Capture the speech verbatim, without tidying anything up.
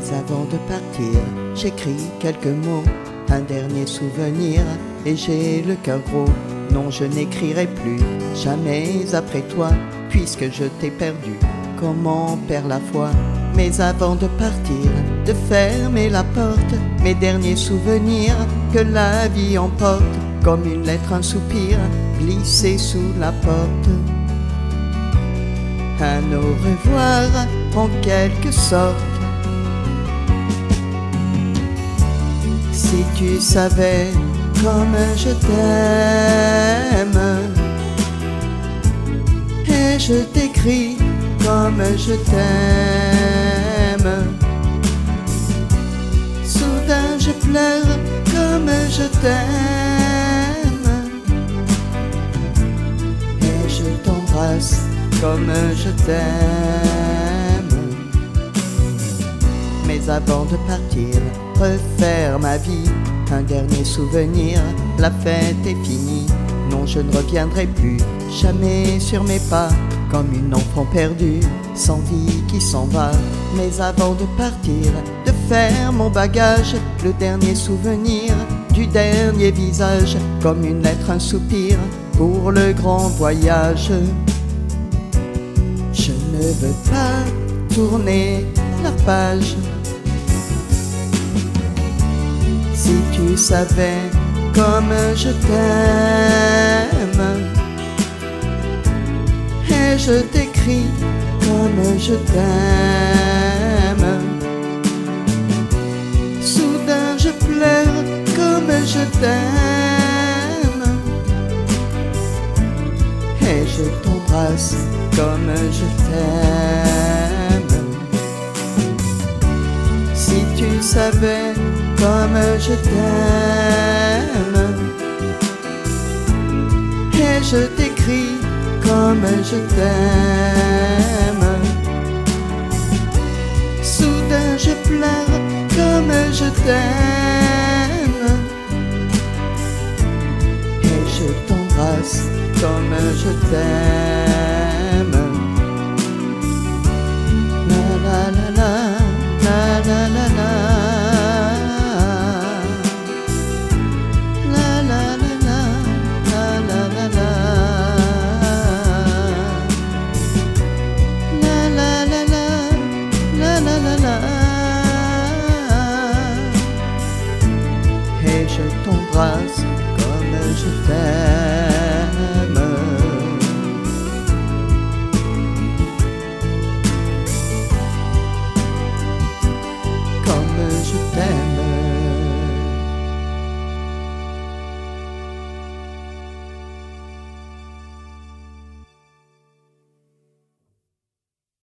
avant de partir, j'écris quelques mots, un dernier souvenir, et j'ai le cœur gros. Non, je n'écrirai plus, jamais après toi, puisque je t'ai perdu, comme on perd la foi. Mais avant de partir, de fermer la porte, mes derniers souvenirs que la vie emporte, comme une lettre, un soupir, glissé sous la porte. Un au revoir, en quelque sorte. Si tu savais comme je t'aime, et je t'écris comme je t'aime. Soudain je pleure comme je t'aime, et je t'embrasse comme je t'aime. Mais avant de partir, refaire ma vie, un dernier souvenir, la fête est finie. Non, je ne reviendrai plus, jamais sur mes pas, comme une enfant perdue, sans vie qui s'en va. Mais avant de partir, de faire mon bagage, le dernier souvenir du dernier visage, comme une lettre, un soupir, pour le grand voyage. Je ne veux pas tourner la page. Si tu savais comme je t'aime, et je t'écris comme je t'aime. Soudain je pleure comme je t'aime, et je t'embrasse comme je t'aime. Si tu savais comme je t'aime, et je t'écris comme je t'aime. Soudain je pleure comme je t'aime, et je t'embrasse comme je t'aime. La la la la, la la la la. Et je t'embrasse comme je t'aime.